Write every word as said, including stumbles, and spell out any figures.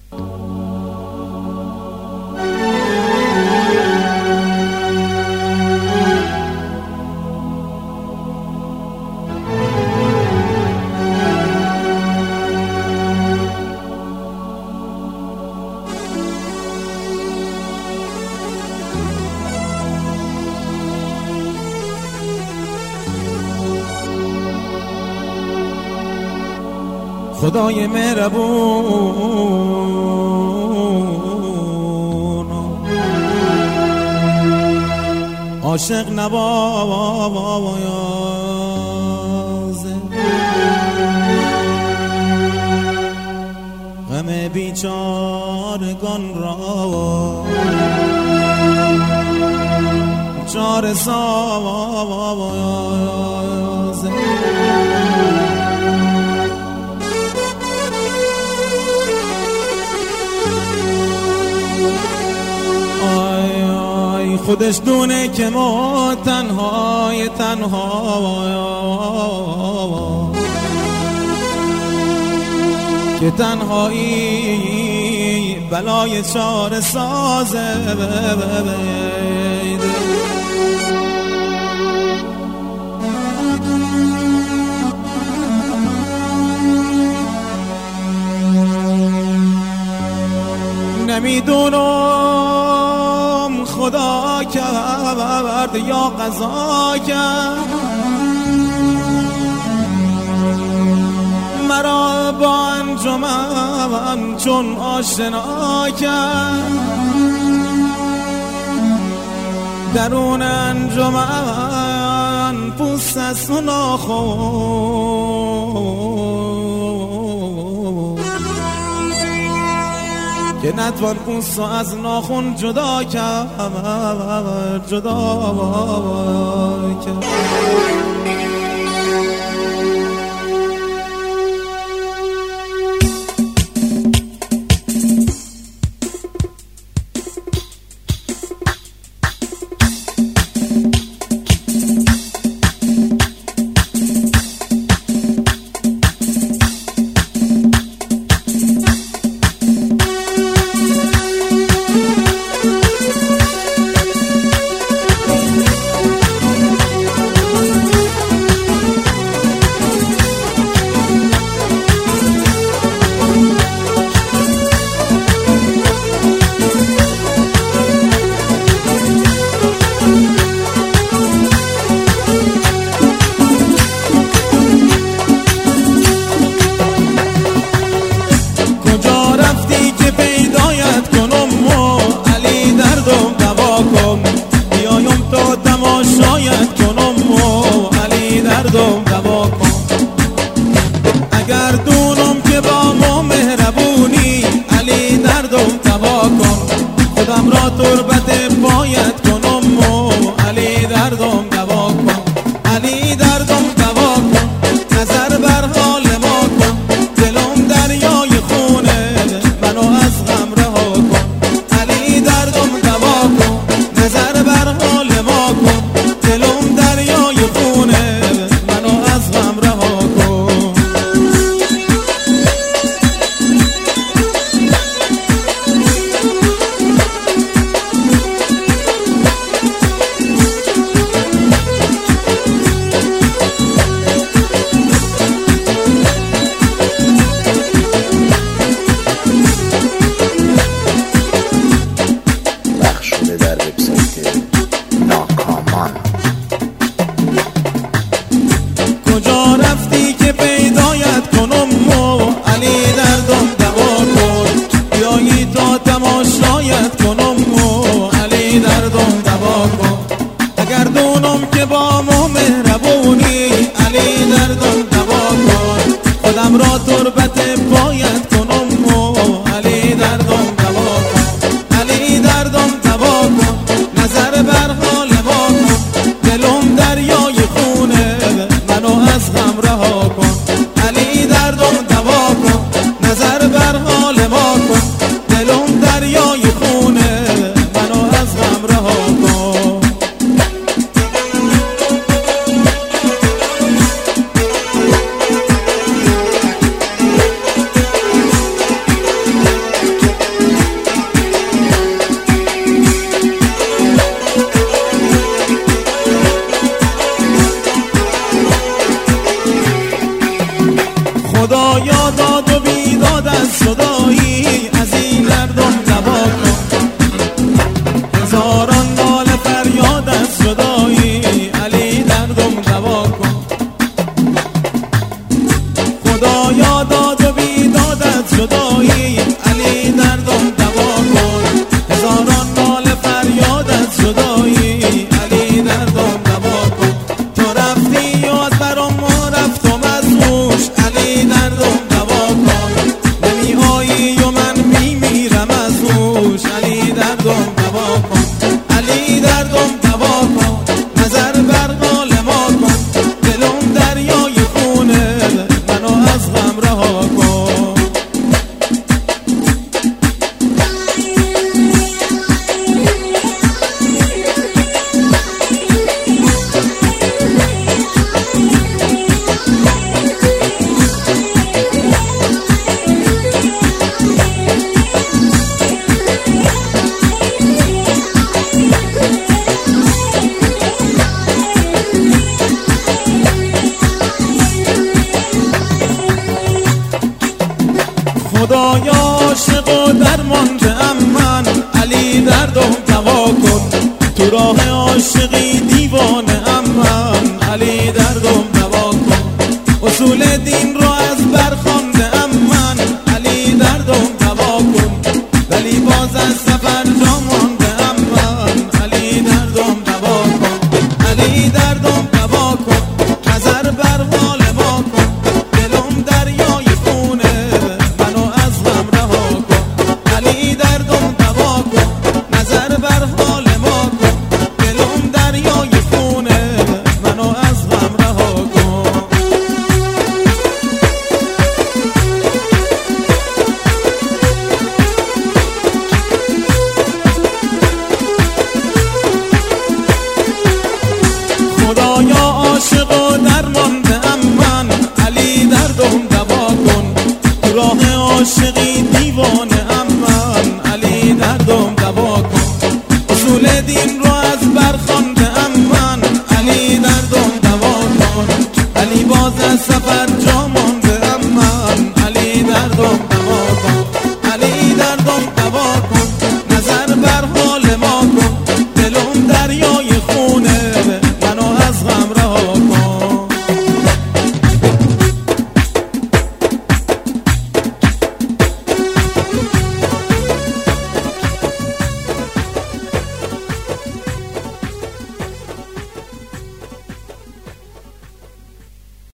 خدای مهربون عاشق نوازه، غم بیچارگان را چاره سازه. خودش دونه که ما تنهای تنها که تنهایی بلای چاره سازه. نمیدونم خدا کرد یا قضا کرد مرا با انجمن چون آشنا کرد. درون انجمن پوست است و ناخن که نتوان پوست از ناخن جدا کرد جدا کرد. تنهایی، علی دردم دوا کن. هزاران ناله فریاد از جدایی، علی دردم دوا کن. تو رفتی و از برام ما رفتم از هوش، علی دردم دوا کن. نمی آیی و من میمیرم از هوش، علی دردم دوا کن. علی دردم دوا کن، نظر بر حال ما کن. دلم دریای خونه، منو از غم رها کن. خدایا عاشق و درمانده ام من، علی دردم دوا کن. تو راه عاشقی دیوانه ام من، علی دردم دوا کن. اصول دین رو از بر خوانده ام من، علی دردم دوا کن. ولی باز از سفر جا مانده ام من، علی دردم دوا کن. علی دردم دوا کن، نظر بر حال ما کن. دلم دریای خونه، منو از غم رها کن. علی دردم دوا کن، نظر بر حال ما کن. دلم دریای خونه، منو از غم رها کن. خدایا عاشق و درمانده ام من، علی دردم دوا کن. تو راه عاشقی دیوانه